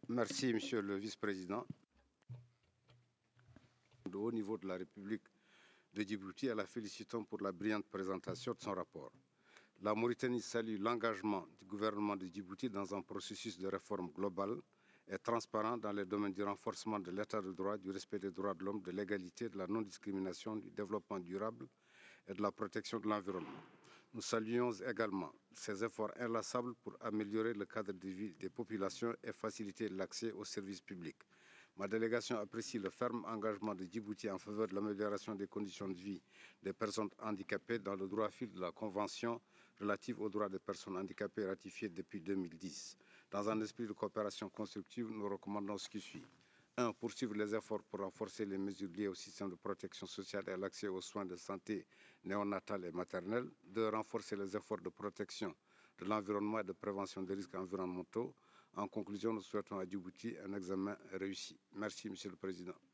Merci, Monsieur le Vice-président. De haut niveau de la République de Djibouti, la félicitons pour la brillante présentation de son rapport. La Mauritanie salue l'engagement du gouvernement de Djibouti dans un processus de réforme globale et transparent dans les domaines du renforcement de l'état de droit, du respect des droits de l'homme, de l'égalité, de la non-discrimination, du développement durable et de la protection de l'environnement. Nous saluons également ces efforts inlassables pour améliorer le cadre de vie des populations et faciliter l'accès aux services publics. Ma délégation apprécie le ferme engagement de Djibouti en faveur de l'amélioration des conditions de vie des personnes handicapées dans le droit fil de la Convention relative aux droits des personnes handicapées ratifiée depuis 2010. Dans un esprit de coopération constructive, nous recommandons ce qui suit. 1. Poursuivre les efforts pour renforcer les mesures liées au système de protection sociale et à l'accès aux soins de santé néonatale et maternelle. 2. Renforcer les efforts de protection de l'environnement et de prévention des risques environnementaux. En conclusion, nous souhaitons à Djibouti un examen réussi. Merci, Monsieur le Président.